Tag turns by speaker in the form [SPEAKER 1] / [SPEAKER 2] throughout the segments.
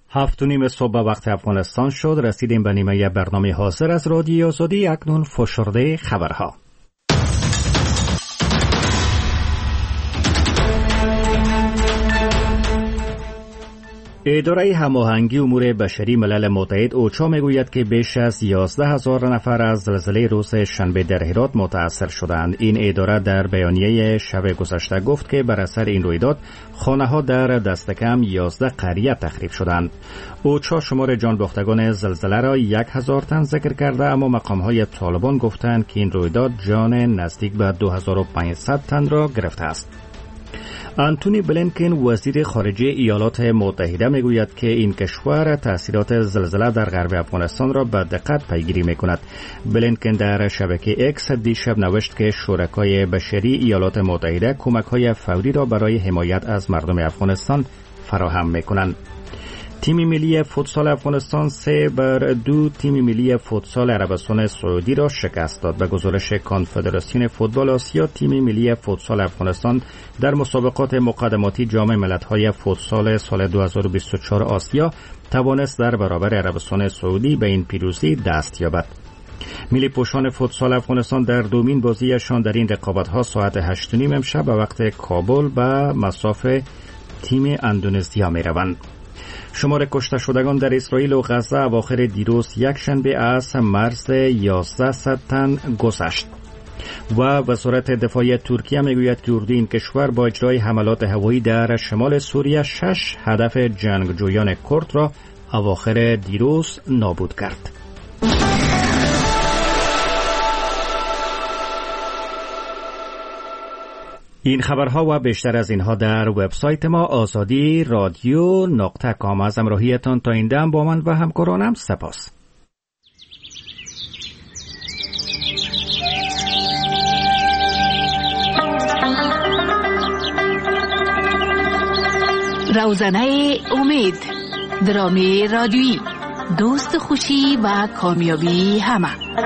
[SPEAKER 1] 7:30 صبح وقت افغانستان شد. رسیدیم به نیمه برنامه حاضر از رادیو آزادی. اکنون فشرده خبرها. اداره هماهنگی امور بشری ملل متحد اوچا میگوید که بیش از 11,000 نفر از زلزله روز شنبه در هرات متاثر شدند. این اداره در بیانیه شب گذشته گفت که بر اثر این رویداد خانه‌ها در دست کم 11 قریه تخریب شدند. اوچا شمار جان باختگان زلزله را 1,000 تن ذکر کرده، اما مقام‌های طالبان گفتند که این رویداد جان نزدیک به 2500 تن را گرفته است. آنتونی بلینکن وزیر خارجه ایالات متحده میگوید که این کشور تاثیرات زلزله در غرب افغانستان را به دقت پیگیری میکند. بلینکن در شبکه اکس دیشب نوشت که شرکای بشری ایالات متحده کمک‌های فوری را برای حمایت از مردم افغانستان فراهم میکنند. تیم ملی فوتسال افغانستان 3-2 تیم ملی فوتسال عربستان سعودی را شکست داد. به گزارش کنفدراسیون فوتبال آسیا، تیم ملی فوتسال افغانستان در مسابقات مقدماتی جام ملت‌های فوتسال سال 2024 آسیا توانست در برابر عربستان سعودی به این پیروزی دست یابد. ملی پوشان فوتسال افغانستان در دومین بازیشان در این رقابت‌ها ساعت 8:30 امشب به وقت کابل به مصاف تیم اندونزیا می‌روند. شمار کشته شدگان در اسرائیل و غزه اواخر دیروز یک شنبه از مرز 1100 تن گذشت و وزارت دفاع ترکیه میگوید که اردوی این کشور با اجرای حملات هوایی در شمال سوریه 6 هدف جنگجویان کرد را اواخر دیروز نابود کرد. این خبرها و بیشتر از اینها در وبسایت ما آزادی رادیو .com. از همراهیتان تا این دم با من و همکارانم سپاس.
[SPEAKER 2] روزنه امید، درامه رادیویی، دوست خوشی و کامیابی همه.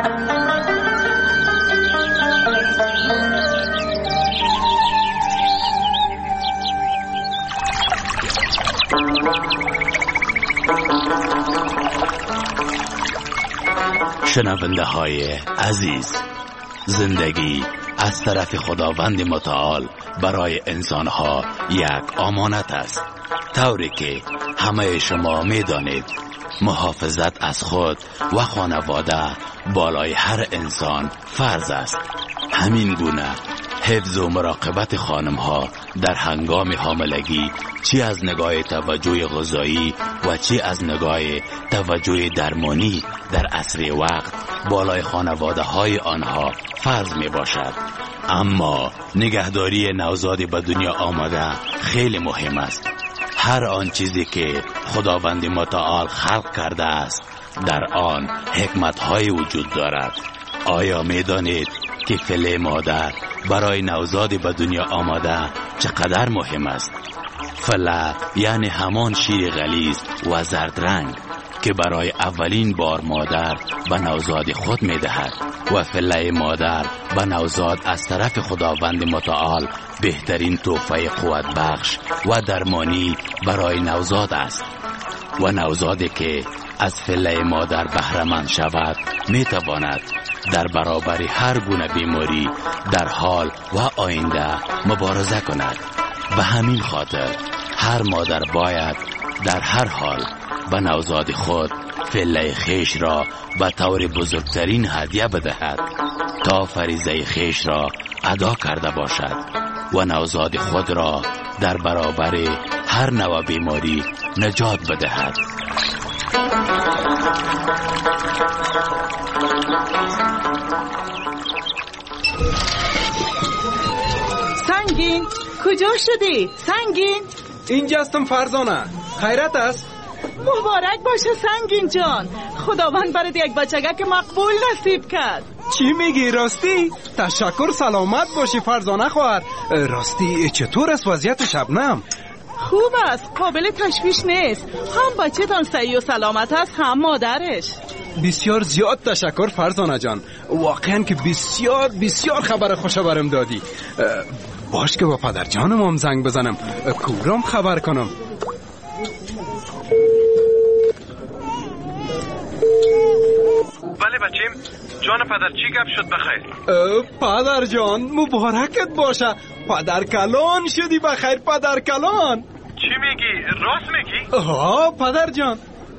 [SPEAKER 3] شنونده های عزیز، زندگی از طرف خداوند متعال برای انسانها یک امانت است، طوری که همه شما می دانید محافظت از خود و خانواده بالای هر انسان فرض است. همین گونه حفظ و مراقبت خانم ها در هنگام حاملگی، چی از نگاه توجه غذایی و چی از نگاه توجه درمانی در عصر وقت بالای خانواده های آنها فرض می باشد. اما نگهداری نوزاد به دنیا آمده خیلی مهم است. هر آن چیزی که خداوند متعال خلق کرده است در آن حکمت های وجود دارد. آیا می دانید که فله مادر برای نوزاد به دنیا آمده چقدر مهم است؟ فله یعنی همان شیر غلیظ و زرد رنگ که برای اولین بار مادر به نوزاد خود می دهد و فله مادر به نوزاد از طرف خداوند متعال بهترین تحفه قوت بخش و درمانی برای نوزاد است. و نوزادی که از فله مادر بهره‌مند شود می تواند در برابر هر گونه بیماری در حال و آینده مبارزه کند. به همین خاطر هر مادر باید در هر حال به نوزاد خود فله خیش را به طور بزرگترین هدیه بدهد تا فریضه خیش را ادا کرده باشد و نوزاد خود را در برابر هر نوع بیماری نجات بدهد.
[SPEAKER 4] سنگین، کجا شدی؟ سنگین؟
[SPEAKER 5] اینجا هستم فرزانه. خیرت است؟
[SPEAKER 4] مبارک باشه سنگین جان، خداوند برات یک بچگک مقبول نصیب کرد.
[SPEAKER 5] چی میگی راستی؟ تشکر، سلامت باشی فرزانه خواهر. راستی چطور است وضعیت شبنم؟
[SPEAKER 4] خوب است، قابل تشویش نیست. هم بچه تان صحیح و سلامت است، هم مادرش.
[SPEAKER 5] بسیار زیاد تشکر فرزانه جان، واقعا که بسیار بسیار خبر خوش برم دادی. باش که با پدر جانم هم زنگ بزنم، کورم خبر کنم.
[SPEAKER 6] بچیم. جان پدر چی گپ شد بخیر؟
[SPEAKER 5] پدر جان مبارکت باشه. پدر کلان شدی بخیر پدر کلان.
[SPEAKER 6] چی میگی؟ راست میگی؟
[SPEAKER 5] ها پدر جان.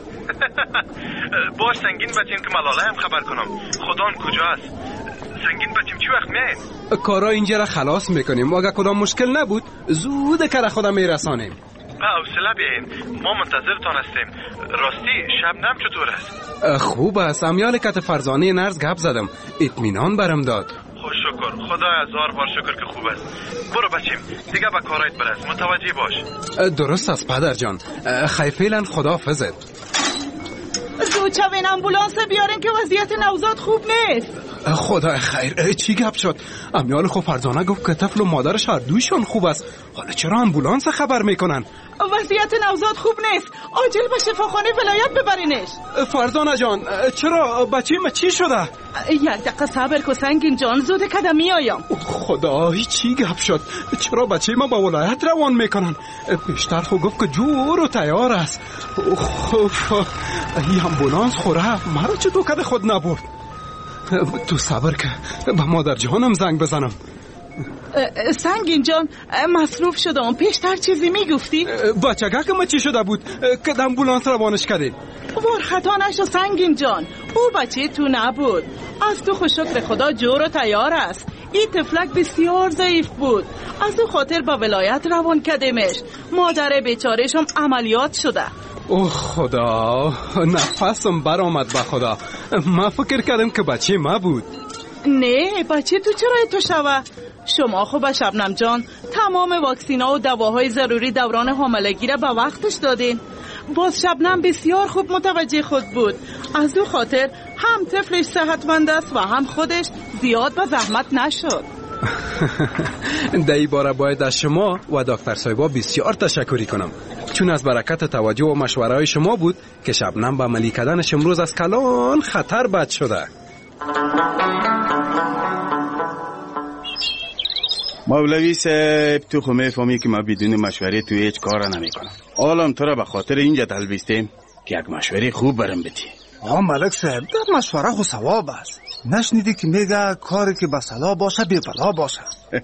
[SPEAKER 6] باش سنگین بچیم که ملاله هم خبر کنم. خدان کجاست؟ سنگین بچیم چی وقت میاین؟
[SPEAKER 5] کارا اینجا را خلاص میکنیم. اگه کدام مشکل نبود زود کار خودم میرسانیم.
[SPEAKER 6] حوصله بیاین، ما منتظرتان هستیم. راستی شبنم چطور است؟
[SPEAKER 5] خوب است. امیال کت فرزانه نرز گپ زدم، اطمینان برم داد.
[SPEAKER 6] خوش شکر، خدا هزار بار شکر که خوب است. برو بچیم دیگه به کارایت برس، متوجه باش.
[SPEAKER 5] درست است پدر جان. خیفیلا خداحافظت.
[SPEAKER 4] زودشوین امبولانس بیارین که وضعیت نوزاد خوب نیست.
[SPEAKER 5] خدا خیر. چی گپ شد؟ امیال خو فرزانه گفت که طفل و مادرش هر دویشان خوب است. حالا چرا امبولانس خبر میکنن؟
[SPEAKER 4] وضعیت نوزاد خوب نیست. عاجل به شفاخانه ولایت ببرینش.
[SPEAKER 5] فرزانه جان چرا؟ بچیم چی شده؟
[SPEAKER 4] یک دقیقه صبر کن سنگین جان، زود کدم میایم.
[SPEAKER 5] خدای چی گپ شد؟ چرا بچه ما با ولایت روان میکنن؟ بیشتر خو گفت که جور و تیار است. این امبولانس خوره مرا چطور کده خود نبرد؟ تو صبر که به مادر جانم زنگ بزنم.
[SPEAKER 4] سنگین جان مصروف شدم، پیشتر چیزی میگفتی؟
[SPEAKER 5] بچگه که ما چی شده بود که امبولانس روانش کردیم؟
[SPEAKER 4] وار خطا نشو سنگین جان، او بچه تو نبود. از تو خوش شکر خدا جور و تیار است. این طفلک بسیار ضعیف بود، از او خاطر به ولایت روان کردیمش. مادر بیچاره‌شم عملیات شده.
[SPEAKER 5] اوه خدا، نفسم برآمد به خدا. من فکر کردم که بچه ما بود.
[SPEAKER 4] نه بچه تو چرا تو شوه؟ شما خوب شبنم جان تمام واکسینا و دواهای ضروری دوران حاملگی را به وقتش دادین. باز شبنم بسیار خوب متوجه خود بود. از او خاطر هم طفلش صحتمند است و هم خودش زیاد به زحمت نشد.
[SPEAKER 5] در باره باید از شما و دکتر صاحبا بسیار تشکری کنم، چون از برکت توجه و مشوره های شما بود که شبنم به عملی کردنش امروز از کلان خطر بد شده.
[SPEAKER 7] مولوی صاحب تو خو میفهمی که ما بدون مشوره تو هیچ کار نمی کنم. حالا تو را به خاطر اینجا تلبیستیم که یک مشوره خوب برم بدی.
[SPEAKER 8] ملک صاحب در مشوره خو ثواب است. نشنیدی که میگه کاری که به صلاح باشه بی بلا باشه؟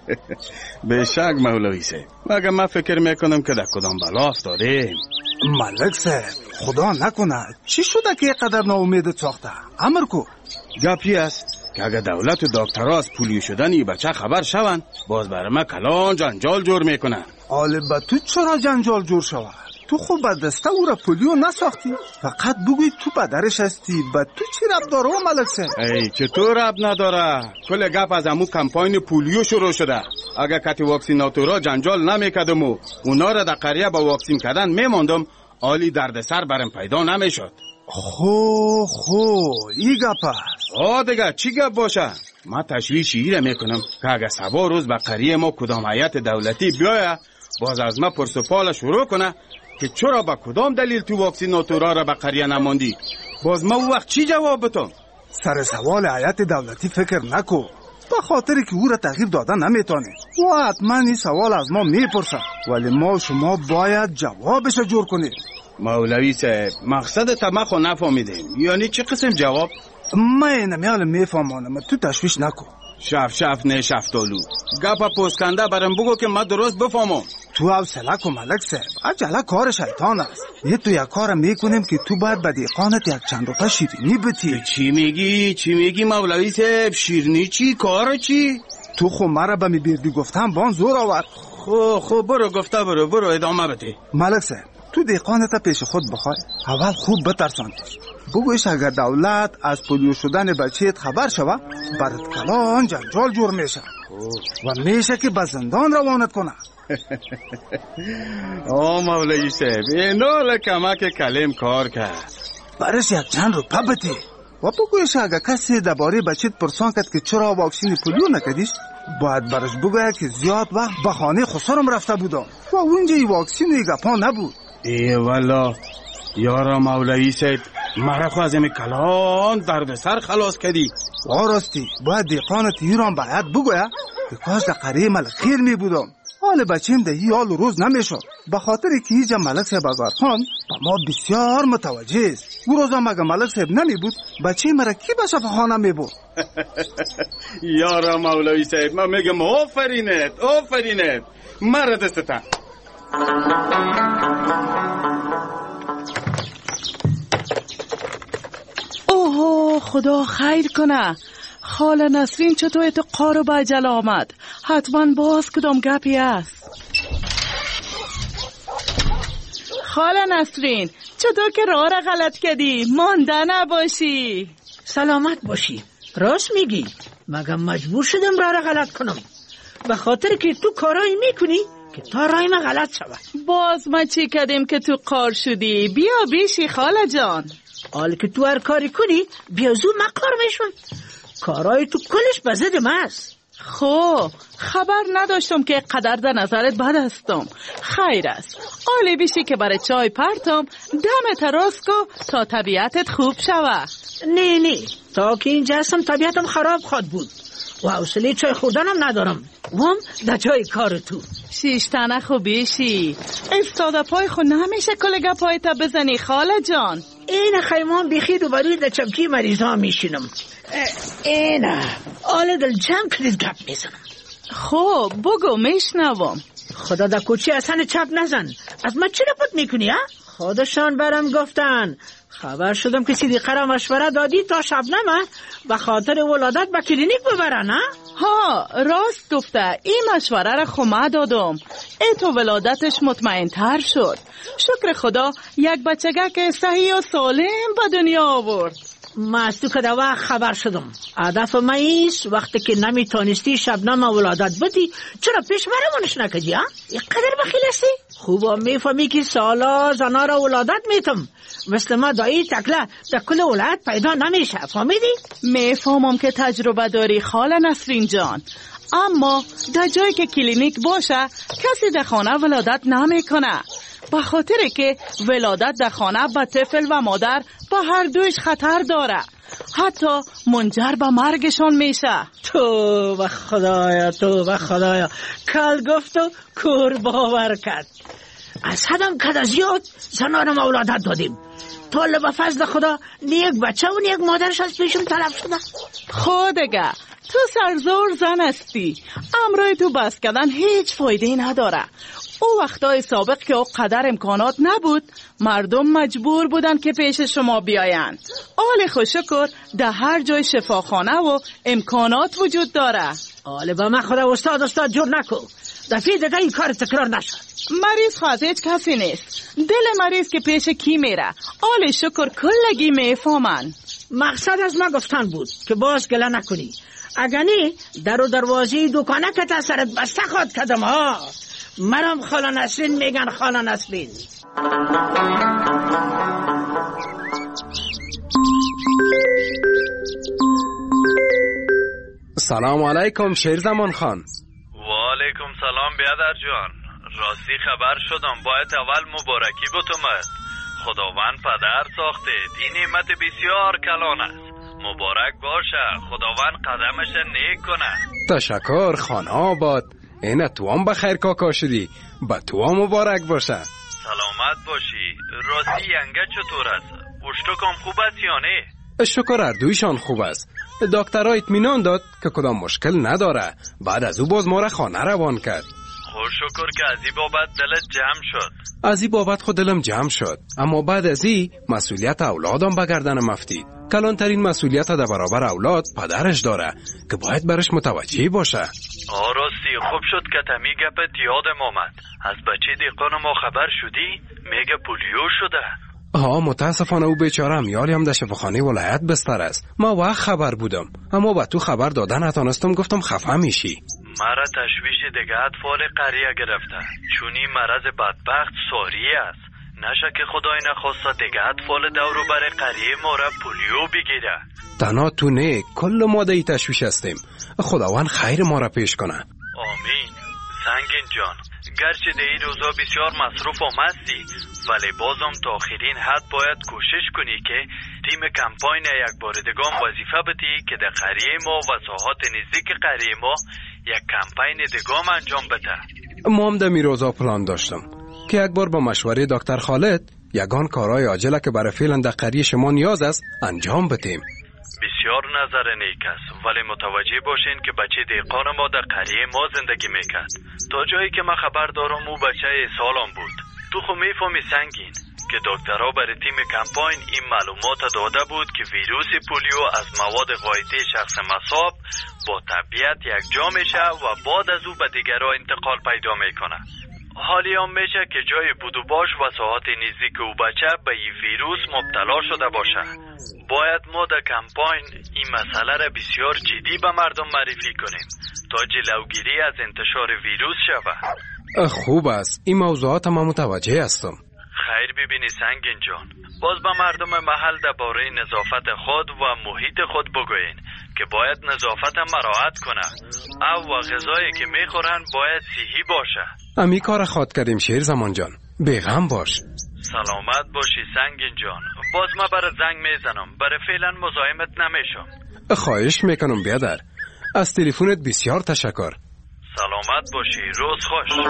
[SPEAKER 7] به شک مولوی صاحب، مگر من فکر میکنم که در کدام بلا افتاده.
[SPEAKER 8] ملک صاحب خدا نکنه چی شده که اینقدر ناامید ساخته؟ امر کو.
[SPEAKER 7] گپی است که اگر دولت و دکترها از پولیو شدن این بچه خبر شون، باز برای ما کلان جنجال جور میکنن.
[SPEAKER 8] آله با تو چرا جنجال جور شود؟ تو خوب به دسته او را پولیو نساختی؟ فقط بگوی تو پدرش هستی. با تو چی رب داره ملک صاحب؟
[SPEAKER 7] ای چطور رب نداره؟ کل گپ از امو کمپاین پولیو شروع شده. اگر کتی واکسیناتورا جنجال نمیکردم و اونا را در قریه با واکسین کردن میماندم، عالی دردسر برم پیدا نمیشد.
[SPEAKER 8] خو این گپ است.
[SPEAKER 7] دیگه چی گپ باشه؟ من تشویشی را میکنم که اگر سبا روز به قریه ما کدام هیئت دولتی بیایه، باز از ما پرسپال شروع کنه که چرا با کدام دلیل تو واکسیناتورا را به قریه نماندی. باز ما وقت چی جواب بتم؟
[SPEAKER 8] سر سوال هیئت دولتی فکر نکو، به خاطری که او را تغییر دادن نمیتونه و حتما این سوال از ما میپرسه، ولی ما شما باید جوابش جور کنید.
[SPEAKER 7] مولوی صاحب مقصد تمخو نفهمیدیم، یعنی چه قسم جواب؟
[SPEAKER 8] من نمیال میفهمانم، تو تشویش نکو.
[SPEAKER 7] شف نه شفتالو گپا پوسکنده برم بگو که من درست بفهمم.
[SPEAKER 8] تو حوصله کن ملک صاحب، عجله کار شیطان است. یه تو یک کار میکنیم که تو باید به دیقانت یک چند روپه شیرینی بتی.
[SPEAKER 7] چی میگی مولوی صاحب؟ شیرینی چی؟ کار چی؟
[SPEAKER 8] تو خو مرا به میبردی گفتم بان زور آورد.
[SPEAKER 7] خب برو گفته برو ادامه بده.
[SPEAKER 8] ملک صاحب تو دیقانت پیش خود بخوای، اول خوب بترسانش، بگویش اگر دولت از پولیو شدن بچهت خبر شوه برات کلان جنجال جور میشه و میشه که به زندان روانت کنه.
[SPEAKER 7] مولوی صاحب اینو کمک کلم کار کرد.
[SPEAKER 8] برش یک چند روپه بده و بگویش اگر کسی درباره بچهت پرسان کرد که چرا واکسین پولیو نکردیش، باید برش بگوید که زیاد وقت به خانه خسرم رفته بودم و اونجا این واکسین و گپا نبود.
[SPEAKER 7] ای والا یارا مولوی صاحب مرا خو از این کلان درد سر خلاص کردی.
[SPEAKER 8] راستی باید دیقانت ایران باید بگوید که کاش در قریه مل خیر می بودم. حال بچیم ده یه حال روز نمیشه. به خاطر که هیچ ملک صاحب آزادخان با ما بسیار متوجه است. او روز هم اگه ملک صاحب نمی بود بچه مرا کی به شفاخانه می بود؟
[SPEAKER 7] یارا مولوی صاحب من میگم آفرینت مرا دستتن.
[SPEAKER 4] اوه خدا خیر کنه. خاله نسرین چطور تو قارو به عجل آمد؟ حتما باز کدام گپی است. خاله نسرین چطور که راه را غلط کردی؟ مانده نباشی.
[SPEAKER 9] سلامت باشی. راست میگی، مگه مجبور شدم راه را غلط کنم؟ به خاطر که تو کارایی میکنی که تا راه ما غلط شود.
[SPEAKER 4] باز ما چی کردیم که تو قار شدی؟ بیا بیشی خاله جان.
[SPEAKER 9] حال که تو هر کاری کنی بیا زو مقار میشون. کارای تو کلش به ضد ماست.
[SPEAKER 4] خب خبر نداشتم که قدر در نظرت بد هستم. خیر است. آلی بیشی که برای چای پرتم دم تراس کو تا طبیعتت خوب شوه.
[SPEAKER 9] نه تا که اینجا هستم طبیعتم خراب خواد بود و حوصله چای خوردنم ندارم. وام در جای کار تو.
[SPEAKER 4] شیشتنه خوبیشی. استاده پای خود نمیشه کلگه پای تا بزنی خاله جان.
[SPEAKER 9] این خیمان بیخی دوباره در چمکی مریضا میشینم. این آل دل جمع کلید گپ میزنم.
[SPEAKER 4] خب بگو میشنوم.
[SPEAKER 9] خدا در کوچی اصلا چپ نزن. از من چی رپوت میکنی ها؟ خودشان برم گفتن. خبر شدم که صدیقه را مشوره دادی تا شبنمه به خاطر ولادت به کلینیک ببرن
[SPEAKER 4] ها راست گفته. این مشوره را خمه دادم. ای تو ولادتش مطمئن تر شد. شکر خدا یک بچگه که صحیح و سالم به دنیا آورد.
[SPEAKER 9] من از تو که در وقت خبر شدم. هدف من ایست وقتی که نمیتونستی شبنم ولادت بدی چرا پیش برمونش نکدی ها؟ یک قدر بخیل هستی؟ خوبا میفهمی که سالا زنا را ولادت میتم. مثل ما دایی تکله در کل ولایت پیدا نمیشه. فهمیدی؟
[SPEAKER 4] میفهمم که تجربه داری خاله نسرین جان، اما در جایی که کلینیک باشه کسی در خانه ولادت نمیکنه. به خاطر که ولادت در خانه به طفل و مادر به هر دویش خطر داره، حتی منجر به مرگشان میشه.
[SPEAKER 9] تو و خدایا کل گفت و کور باور کرد. از حدم کد زیاد زنان ما ولادت دادیم. طال به فضل خدا نیک بچه و نیک مادرش از پیشم طلب شده.
[SPEAKER 4] خودگه تو سرزور زن هستی. امروی تو بس کردن هیچ فایده نداره. او وقتای سابق که او قدر امکانات نبود مردم مجبور بودن که پیش شما بیاین. آل خوشکر در هر جای شفاخانه و امکانات وجود داره.
[SPEAKER 9] آل با من خدا استاد جور نکو. دفعه دیگه این کار تکرار نشد.
[SPEAKER 4] مریض خواهد هیچ کسی نیست. دل مریض که پیش کی میره آل شکر کلگی میفهمن.
[SPEAKER 9] مقصد از ما گفتن بود که باز گله نکنی. اگر نه در و دروازه دکانه که تسرت بسته خود کدم ها. مرام خاله نسرین میگن خاله نسرین.
[SPEAKER 5] سلام علیکم شیرزمان خان.
[SPEAKER 6] و علیکم سلام بیادر جان. راستی خبر شدم باید اول مبارکی بتومد. خداوند پدر ساخته. این نعمت بسیار کلان است. مبارک باشه. خداوند قدمش نیک کنه.
[SPEAKER 5] تشکر خان آباد. اینه تو هم بخیر کاکا شدی. با تو هم مبارک باشه.
[SPEAKER 6] سلامت باشی. راستی ینگه چطور است؟ اشتکم خوب است یا نه؟
[SPEAKER 5] شکر اردویشان خوب است. دکترها اطمینان داد که کدام مشکل نداره. بعد از او باز ما را خانه روان کرد.
[SPEAKER 6] خوش شکر که از این بابت دلت جمع شد.
[SPEAKER 5] از این بابت خود دلم جمع شد. اما بعد از این مسئولیت اولادم به گردنم افتید. کلانترین مسئولیت در برابر اولاد پدرش داره که باید برش متوجه باشه.
[SPEAKER 6] راستی خوب شد که تمی گپت یادم آمد. از بچه دیقان ما خبر شدی؟ میگه پولیو شده.
[SPEAKER 5] متاسفانه او بیچاره امیالی هم در شفاخانه ولایت بستر است. ما وقت خبر بودم اما با تو خبر دادن نتونستم. گفتم خفه میشی.
[SPEAKER 6] مرا تشویش دیگه اطفال قریه گرفته، چون این مرض بدبخت ساری است. نشه که خدای نخواسته دیگه اطفال دورو بر قریه ما را پولیو بگیره.
[SPEAKER 5] تنها تو نه، کل ما در تشویش هستیم. خداوند خیر ما را پیش کنه.
[SPEAKER 6] آمین. سنگین جان، گرچه در این روزا بسیار مصروف هستی، ولی بازم تا آخرین حد باید کوشش کنی که تیم کمپاین یک بار دیگه وظیفه بدی که در قریه ما و ساحات نزدیک قریه ما یک کمپاین دیگه انجام بده.
[SPEAKER 5] ما هم در روزا پلان داشتم که یک بار با مشوره دکتر خالد یگان کارهای عاجله که برای فعلا در قریه شما نیاز است انجام بدیم.
[SPEAKER 6] بسیار نظر نیک است، ولی متوجه باشین که بچه دهقان ما در قریه ما زندگی میکرد. تا جایی که من خبر دارم او بچه سالم بود. تو خو میفهمی سنگین که دکترها برای تیم کمپاین این معلومات داده بود که ویروس پولیو از مواد غایطی شخص مصاب با طبیعت یک جا میشه و بعد از او به دیگرها انتقال پیدا میکنه. حالی هم میشه که جای بودو باش و ساعت نزدیک او بچه به این ویروس مبتلا شده باشه. باید ما در کمپاین این مسئله را بسیار جدی به مردم معرفی کنیم تا جلوگیری از انتشار ویروس شود.
[SPEAKER 5] خوب است، این موضوعات ما متوجه هستم.
[SPEAKER 6] خیر ببینی سنگین جان، باز به مردم محل درباره نظافت خود و محیط خود بگوین که باید نظافت مراعات کنه او و غذایی که میخورن باید صحی باشه.
[SPEAKER 5] امی کار خود کردیم شیر زمان جان، بیغم باش.
[SPEAKER 6] سلامت باشی سنگین جان، باز ما برای زنگ میزنم، برای فعلا مزاحمت نمیشم.
[SPEAKER 5] خواهش میکنم بیادر، از تلفنت بسیار تشکر.
[SPEAKER 6] سلامت باشی، روز خوش.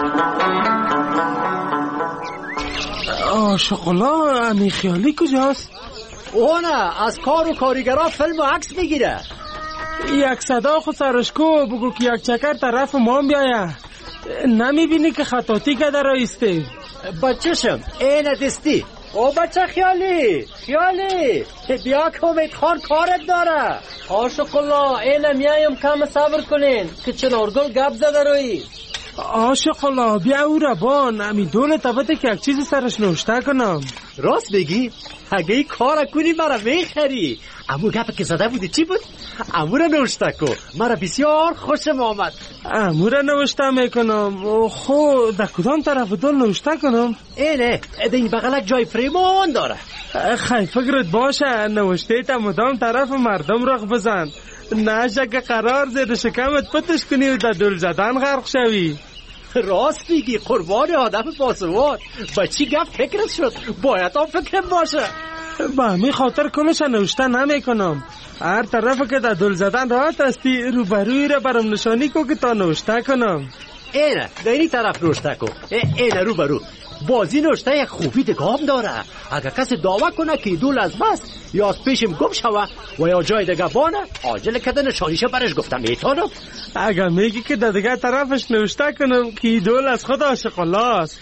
[SPEAKER 10] شکلا امی خیالی کجاست؟
[SPEAKER 9] اونه از کار و کارگرها فیلم و عکس میگیره.
[SPEAKER 10] یک صدا خود سرشکو بگو که یک چکر طرف ما بیایه. نمیبینی که خطاطی که در رایسته؟
[SPEAKER 9] بچه‌شم اینه دستی. او بچه خیالی بیا که امید خان کارت داره.
[SPEAKER 11] شکلا اینه میایم کم صبر کنین که چنارگل گپ زده روی.
[SPEAKER 10] شکلا بیا او را بان امی دولت تبته که یک چیز سرش نوشته کنم.
[SPEAKER 9] راست بگی؟ اگه این کار کنی مرا میخری. امو گپ که زده بودی چی بود؟ امو را نوشته کن، مرا بسیار خوشم آمد.
[SPEAKER 10] امو را نوشته میکنم. خو در کدام طرف دل نوشته کنم؟
[SPEAKER 9] اینه در این بغلک جای فریمان داره.
[SPEAKER 10] خیلی فکرت باشه نوشته تا مدام طرف مردم رخ بزن، نشه که قرار زیر شکمت پتش کنی و در دل زدن غرق شوی.
[SPEAKER 9] راست میگی، قربان آدم باسواد. با چی گفت فکرت شد؟ باید هم فکرم باشه.
[SPEAKER 10] با همین خاطر کلش نوشته نمی کنم. هر طرف که در دل زدن راحت هستی روبروی را برام نشانی کو که تا نوشته کنم.
[SPEAKER 9] اینه در این طرف نوشته کن. اینه روبرو بازی نوشته یک خوبی دگام داره. اگر کسی دعوه کنه که دول از بس یا از پیشم گم شوه و یا جای دیگه بانه عاجل کده نشانیشه برش گفتم میتونم.
[SPEAKER 10] اگر میگی که در دیگه طرفش نوشته کنم که دول از خود عاشق الله است.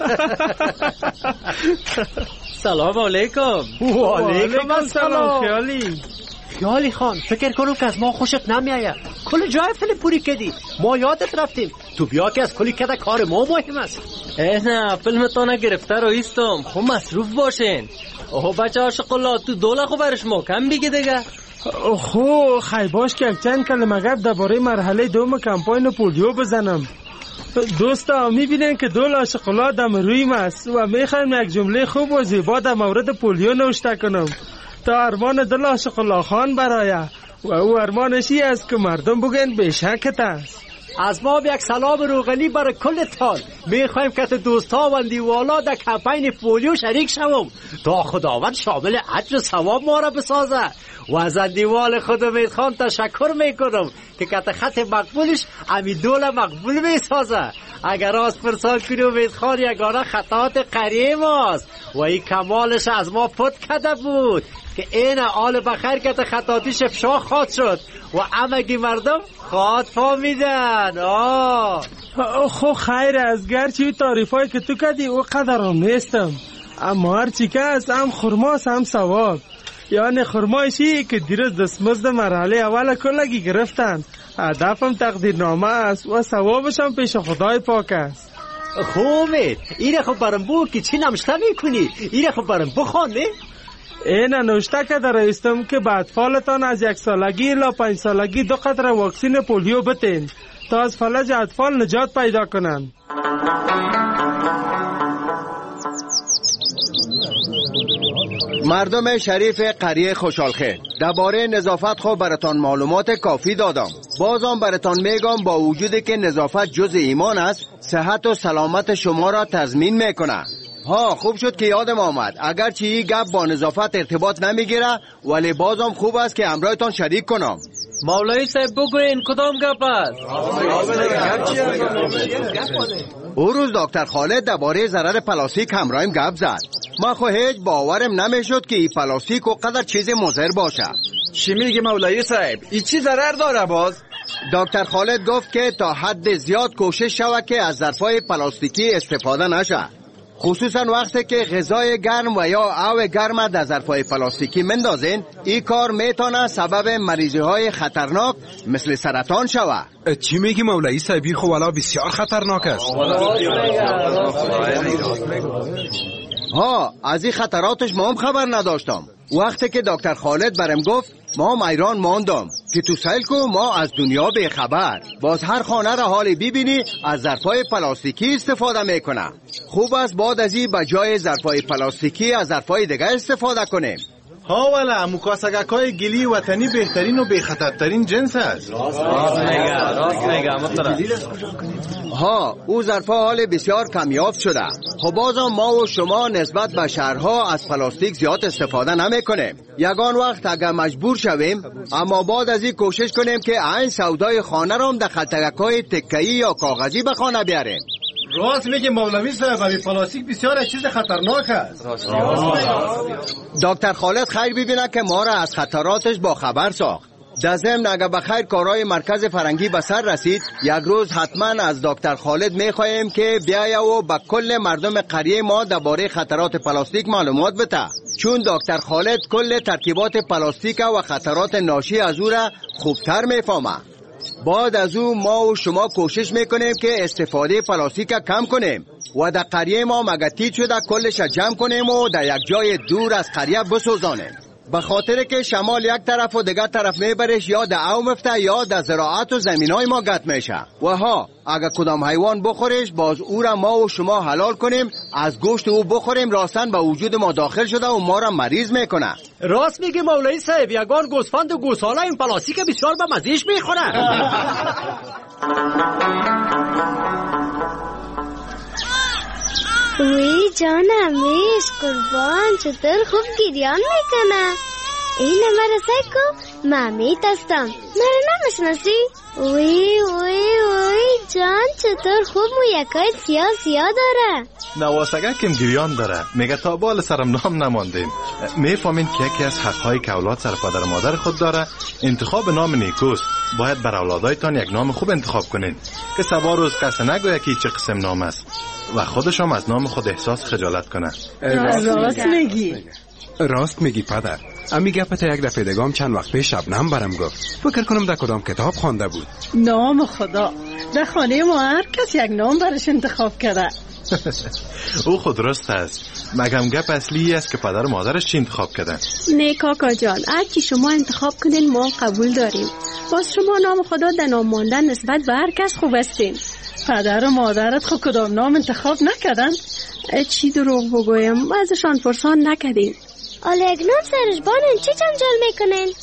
[SPEAKER 11] سلام علیکم.
[SPEAKER 9] و علیکم السلام.
[SPEAKER 10] خیالی
[SPEAKER 9] خان فکر کنم که از ما خوشت نمیایه. کل جای فیلم پوری کردی، ما یادت رفتیم. تو بیا که از کلی کده کار ما مهم است.
[SPEAKER 11] نه فیلمتو نگرفته رو ایستم، خب مصروف باشین. بچه عاشق الله تو دوله خو برش محکم بگی دیگه.
[SPEAKER 10] خو خیلی باش که یک چند کلمه گپ درباره مرحله دوم کمپاین پولیو بزنم. دوستا میبینن که دول عاشق الله دم رویم است و میخوایم یک جمله خوب و زیبا در مورد پولیو نوشته کنم تا ارمان دل عاشق الله خان برایه و او ارمانشی است که مردم بگن بشکت است.
[SPEAKER 9] از ما یک سلام روغنی برای کلتان. میخوایم که دوستا و دیوالا در کمپین پولیو شریک شوم تا خداوند شامل اجر و ثواب ما را بسازه. و از دیوال خود امید خان تشکر میکنم که خط مقبولش امی دول مقبول میسازه. اگر راست پرسان کنی امید خان یگانه خطاات قریه ماست و این کمالش از ما پت کده بود که این آل بخیر که خطاتیش افشا خواد شد و امگی مردم خواد فامیدن.
[SPEAKER 10] خو خیر از گرچه تعریفایی که تو کردی او قدرم نیستم، اما هرچی که است هم خرماست هم ثواب. یعنی خرمایشی که دیروز دستمزد مرحله اول کلگی گرفتن، هدفم تقدیرنامه است و ثوابش هم پیش خدای پاک است.
[SPEAKER 9] خوبه اینه خب برم بو که چی نمشته میکنی؟ اینه خب برم بخوانه؟
[SPEAKER 10] اینه نوشته که در ایستم که به اطفالتان از 1 سالگی الی 5 سالگی 2 قطره واکسین پولیو بتین تا از فلج اطفال نجات پیدا کنن.
[SPEAKER 12] مردم شریف قریه خوشحالخیر، درباره نظافت خو براتان معلومات کافی دادم. بازم براتان میگم با وجودی که نظافت جز ایمان است، صحت و سلامت شما را تضمین میکنه. خوب شد که یادم آمد، اگرچه این گپ با نظافت ارتباط نمیگیره ولی بازم خوب است که همراهتان شریک کنم.
[SPEAKER 11] مولای صاحب بگوین کدام گپ است؟
[SPEAKER 12] او روز دکتر خالد درباره ضرر پلاستیک همراهیم گپ زد. ما خو هیچ باورم نمیشد که این پلاستیک اونقدر چیز مضر باشه.
[SPEAKER 13] چی میگی مولای صاحب؟ این چی ضرر داره باز؟
[SPEAKER 12] دکتر خالد گفت که تا حد زیاد کوشش شود که از ظرفای پلاستیکی استفاده نشه، خصوصا وقتی که غذای گرم و یا آب گرم در ظرفای پلاستیکی مندازین. این کار میتونه سبب مریضی های خطرناک مثل سرطان شود.
[SPEAKER 5] چی میگی مولای صاحبی؟ خب والا بسیار خطرناک است.
[SPEAKER 12] ها، از این خطراتش ما هم خبر نداشتم. وقتی که دکتر خالد برم گفت ما هم ایران ماندم که تو سیل کو ما از دنیا به خبر. باز هر خانه را حالی ببینی از ظرفای پلاستیکی استفاده میکنه. خوب است بعد از این بجای ظرفای پلاستیکی از ظرفای دیگه استفاده کنیم.
[SPEAKER 14] ها والا مکاسگکای گلی وطنی بهترین و بخطرترین جنس است.
[SPEAKER 11] راست میگه
[SPEAKER 12] ها، او ظرفا حال بسیار کمیاب شده. خب بازم ما و شما نسبت به شهرها از پلاستیک زیاد استفاده نمیکنیم. یگان وقت اگر مجبور شویم، اما بعد از این کوشش کنیم که این سودای خانه را هم در خلطگکای تکه‌ای یا کاغذی به خانه بیاریم.
[SPEAKER 14] راست میگه مولوی صاحب، پلاستیک بسیار چیز خطرناک است.
[SPEAKER 12] دکتر خالد خیر ببینه که ما را از خطراتش با خبر ساخت. در ضمن اگر بخیر کارهای مرکز فرنگی به سر رسید، یک روز حتما از دکتر خالد میخواهیم که بیایه و به کل مردم قریه ما درباره خطرات پلاستیک معلومات بده، چون دکتر خالد کل ترکیبات پلاستیک و خطرات ناشی از او را خوبتر میفهمه. بعد از او ما و شما کوشش میکنیم که استفاده پلاستیک کم کنیم و در قریه ما مگتیت شده کلش جمع کنیم و در یک جای دور از قریه بسوزانیم. به خاطر که شمال یک طرف و دیگر طرف میبرش یا در او مفته یا در زراعت و زمینای ما گت میشه. و ها، اگر کدام حیوان بخورش باز او را ما و شما حلال کنیم، از گوشت او بخوریم، راستن به وجود ما داخل شده و ما را مریض میکنه.
[SPEAKER 9] راست میگه مولای صاحب، یگان گوسفند و گوساله این پلاستیک بسیار به مزیش میخوره.
[SPEAKER 15] وی جانم میش قربان، چطور خوب گریان میکنه. این مرا سکو مامیت هستم، مرا نمیشناسی؟ وی جان چطور خوب مو یکای سیاه داره.
[SPEAKER 14] نواسگکم گریان داره، میگه تا بال سرم نام نماندیم. میفهمین که یکی از حقهای که اولاد سر پدر و مادر خود داره انتخاب نام نیکوست. باید بر اولادایتان یک نام خوب انتخاب کنین که سبا روز کسی نگوید که چه قسم نام است و خودشم از نام خود احساس خجالت کنه.
[SPEAKER 5] راست میگی پدر. امی گپت یک دفعه دگام چند وقت پیش شبنم برم گفت. فکر کنم در کدام کتاب خوانده بود.
[SPEAKER 16] نام خدا، در خانه ما هر کس یک نام برش انتخاب کرده.
[SPEAKER 14] او خود درست است، مگم گپ اصلی است که پدر و مادرش چی انتخاب کردن.
[SPEAKER 15] نه کاکا جان، هر چی شما انتخاب کنین ما قبول داریم. باز شما نام خدا در نام ماندن نسبت به هر کس خوب هستین.
[SPEAKER 16] پدر و مادرت خود کدام نام انتخاب نکردن؟
[SPEAKER 15] چی دروغ بگویم، ازشان پرسان نکردیم. حالا یک نام سرش بانن چه جنجال میکنن؟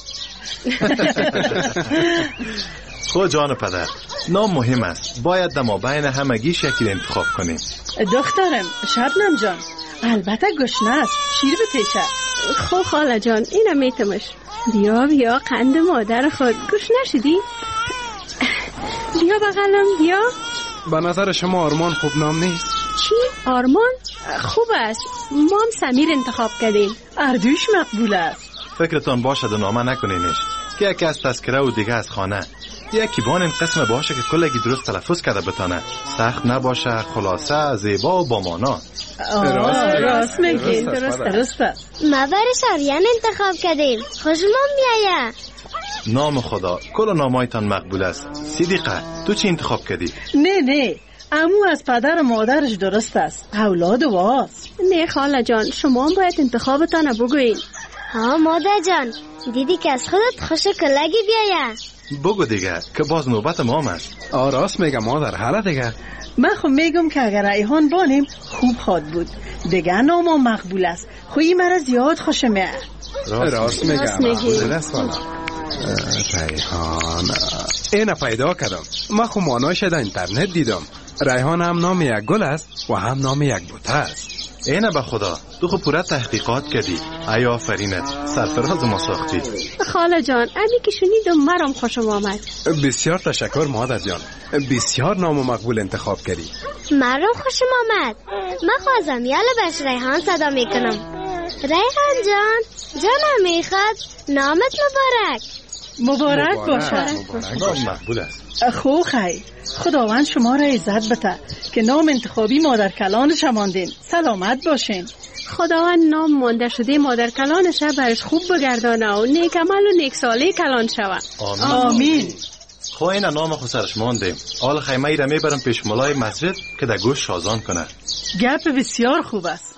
[SPEAKER 14] خود جان پدر، نام مهم است، باید در مابین همگی شکل انتخاب کنیم.
[SPEAKER 16] دخترم شبنم جان، البته گشنه است، شیر بتیشه.
[SPEAKER 15] خب خاله جان اینو میتمش. بیا قند مادر خود، گوش نشدی؟ بیا بغلم بیا.
[SPEAKER 5] به نظر شما آرمان خوب نام نیست؟
[SPEAKER 15] چی؟ آرمان؟ خوب است، ما هم سمیر انتخاب کردیم.
[SPEAKER 16] اردوش مقبول است.
[SPEAKER 14] فکرتان باشد و نامه نکنینش که یکی از تذکره و دیگه از خانه. یکی بان این قسم باشه که کلگی درست تلفظ کرده بتانه، سخت نباشه، خلاصه، زیبا و با مانا.
[SPEAKER 16] راست میگین، درست است.
[SPEAKER 15] ما برش آریان انتخاب کردیم، خوشمان میایه.
[SPEAKER 14] نام خدا، کل نامایتان مقبول است. صدیقه، تو چی انتخاب کردی؟
[SPEAKER 16] نه امو از پدر و مادرش درست است، اولاد واس.
[SPEAKER 15] نه خاله جان، شما باید انتخابتان بگوین. ها مادر جان، دیدی که از خودت خوش کلگی بیایه.
[SPEAKER 14] بگو دیگه که باز نوبت مام است.
[SPEAKER 5] راست میگم مادر، حالا دیگه
[SPEAKER 16] من خب میگم که اگر ریحان بانیم خوب خواد بود، دیگه نام مقبول است. خویی مرا زیاد خوش میاد.
[SPEAKER 5] راست میگم ریحان. اینو پیدا کردم، من خب ماناش در اینترنت دیدم. ریحان هم نام یک گل است و هم نام یک بوته است.
[SPEAKER 14] اینه به خدا تو خو پورا تحقیقات کردی. ای آفرینت، سرفراز ما ساختی.
[SPEAKER 17] خاله جان امی که شنیدم مرام خوشم آمد.
[SPEAKER 5] بسیار تشکر مادر جان، بسیار نام و مقبول انتخاب کردی.
[SPEAKER 15] مرام خوشم آمد. من خواستم یالا بهش ریحان صدا میکنم. ریحان جان، جانم میخواد نامت
[SPEAKER 16] مبارک باشد.
[SPEAKER 14] مقبول است.
[SPEAKER 16] خوب خیر، خداوند شما را عزت بده که نام انتخابی مادر کلانش ماندین. سلامت باشین.
[SPEAKER 17] خداوند نام مانده شده مادر کلانش برش خوب بگردانه و نیک عمل و نیک ساله کلان شود.
[SPEAKER 16] آمین.
[SPEAKER 14] خو این نام خو سرش ماندیم. حال خیمه ای را میبرم پیش ملای مسجد که در گوش شازان کنه.
[SPEAKER 16] گپ بسیار خوب است.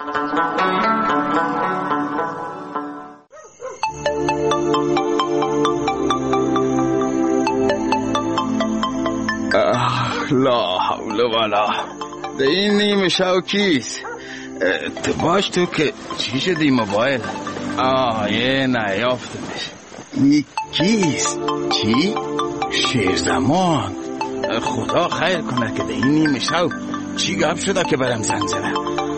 [SPEAKER 7] لا حول ولا. ده این نیمه شو کیست؟ تو باش تو که چی شدی موبایل؟ یه نیافتمش. این کیست؟ چی؟ شیرزمان. خدا خیر کنه که ده این نیمه شو چی گپ شده که برم زنگ زنه.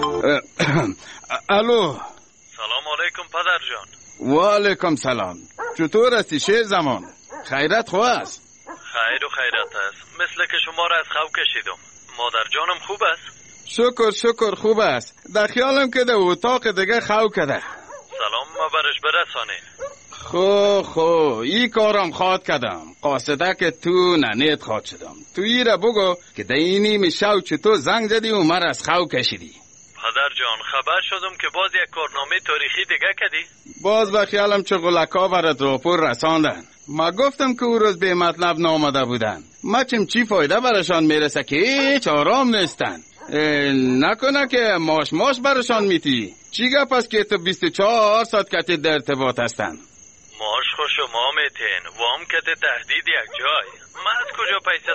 [SPEAKER 7] الو.
[SPEAKER 6] سلام علیکم پدر جان.
[SPEAKER 7] و علیکم سلام. چطور هستی شیرزمان؟ خیرت خواه است؟
[SPEAKER 6] خیر و خیرت است. مثل که شما را از خواب کشیدم. مادر جانم خوب است؟
[SPEAKER 7] شکر خوب است. در خیالم که در اتاق دیگه خواب کده.
[SPEAKER 6] سلام ما برش برسانین.
[SPEAKER 7] خو ای کارم خواد کدم. قاصده که تو ننیت خواد شدم. تو ای را بگو که در اینی میشو چطور زنگ زدی و مر از خواب کشیدی.
[SPEAKER 6] پدر جان خبر شدم که باز یک کارنامه تاریخی دیگه کدی؟
[SPEAKER 7] باز به خیالم چه غلکا برات راپور رساندن. ما گفتم که او روز به مطلب نامده بودن. ما چی فایده برشان میرسه که هیچ آرام نیستن. نکنه که ماش برشان میتی. چی گپ است که تو 24 ساعت کتی در ارتباط هستن؟
[SPEAKER 6] ماش خو شما میتین وام کتی تهدید یک جای. من از کجا پیسه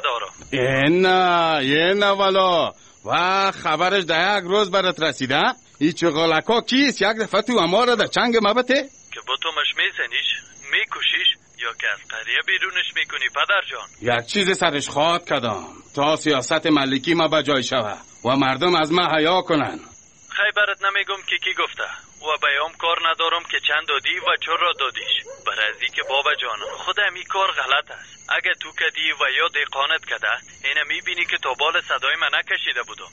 [SPEAKER 6] دارم؟
[SPEAKER 7] نه والا. و خبرش در یک روز برات رسیده؟ هیچ غلکا کیست؟ یک دفعه تو اما را در چنگ مبته؟
[SPEAKER 6] که با تو مش میزنیش؟ میکشیش؟ یا که از قریه بیرونش میکنی پدر جان؟
[SPEAKER 7] یک چیز سرش خواهد کدام تا سیاست ملکی ما بجای شوه و مردم از ما حیا کنن.
[SPEAKER 6] خیبرت نمیگم که کی گفته و بیام کار ندارم که چند دادی و چرا دادیش. برازی که بابا جان خود امی کار غلط است. اگه تو کدی و یا دیقانت کده اینه میبینی که تا بال صدای من نکشیده بودم.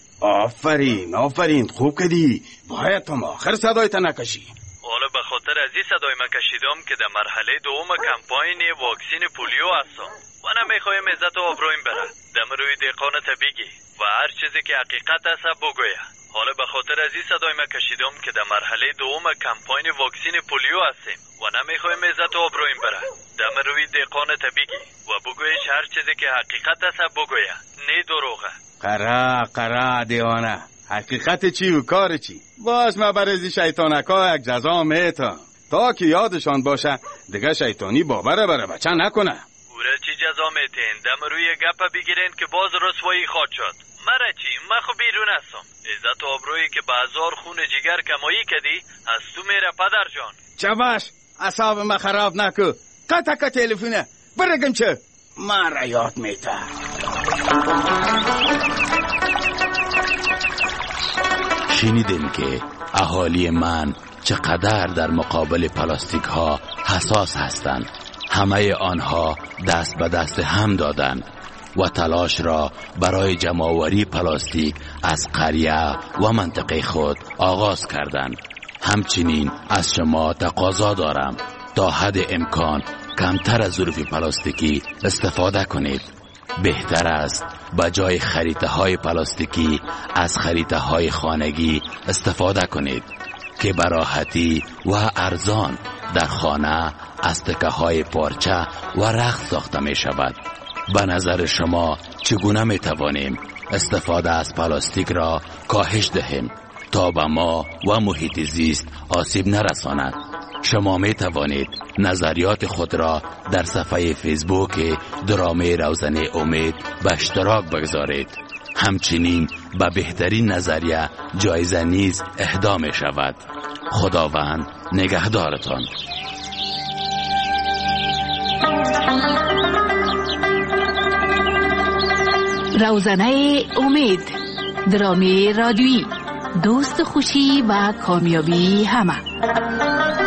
[SPEAKER 7] آفرین خوب کدی. باید تو آخر صدای تا نکشی.
[SPEAKER 6] حالا به خاطر از این صدای من کشیدم که در مرحله دوم کمپاین واکسین پولیو هستم و نمیخوایم عزت و آبرویم بره. دم روی دیقانت بگی و هر چیزی که حقیقت است بگویه. حالا به خاطر از این صدای من کشیدم که در مرحله دوم کمپاین واکسین پولیو هستیم و نمیخوایم عزت و آبرویم بره. دم روی دیقانت بگی و بگویش هر چیزی که حقیقت است بگویه، نه دروغه.
[SPEAKER 7] قرا دیوانه. حقیقت چی و کار چی؟ باش ما برازی شیطانکا یک جزا میتم تا که یادشان باشه دیگه شیطانی باوره بره بچه نکنه.
[SPEAKER 6] اوره چی جزا میتین؟ دم روی گپ بگیرین که باز رسوایی خواد شد. مره چی؟ من خو بیرون هستم. عزت و آبرویی که به هزار خون جگر کمایی کدی از تو میره پدر جان.
[SPEAKER 7] چه باش اعصاب ما خراب نکو. قطع تلفونه برگم چه من را یاد میته.
[SPEAKER 3] شنیدیم که اهالی من چقدر در مقابل پلاستیک ها حساس هستند. همه آنها دست به دست هم دادند و تلاش را برای جمع‌آوری پلاستیک از قریه و منطقه خود آغاز کردند. همچنین از شما تقاضا دارم تا حد امکان کمتر از ظروف پلاستیکی استفاده کنید. بهتر است به جای خریطه های پلاستیکی از خریطه های خانگی استفاده کنید که به راحتی و ارزان در خانه از تکه های پارچه و رخت ساخته می شود. به نظر شما چگونه می توانیم استفاده از پلاستیک را کاهش دهیم تا به ما و محیط زیست آسیب نرساند؟ شما می توانید نظریات خود را در صفحه فیسبوک درامه روزنه امید به اشتراک بگذارید. همچنین به بهترین نظریه جایزه نیز اهدا می شود. خداوند نگهدارتان.
[SPEAKER 2] روزنه امید درامه رادیویی دوست خوشی و کامیابی همه.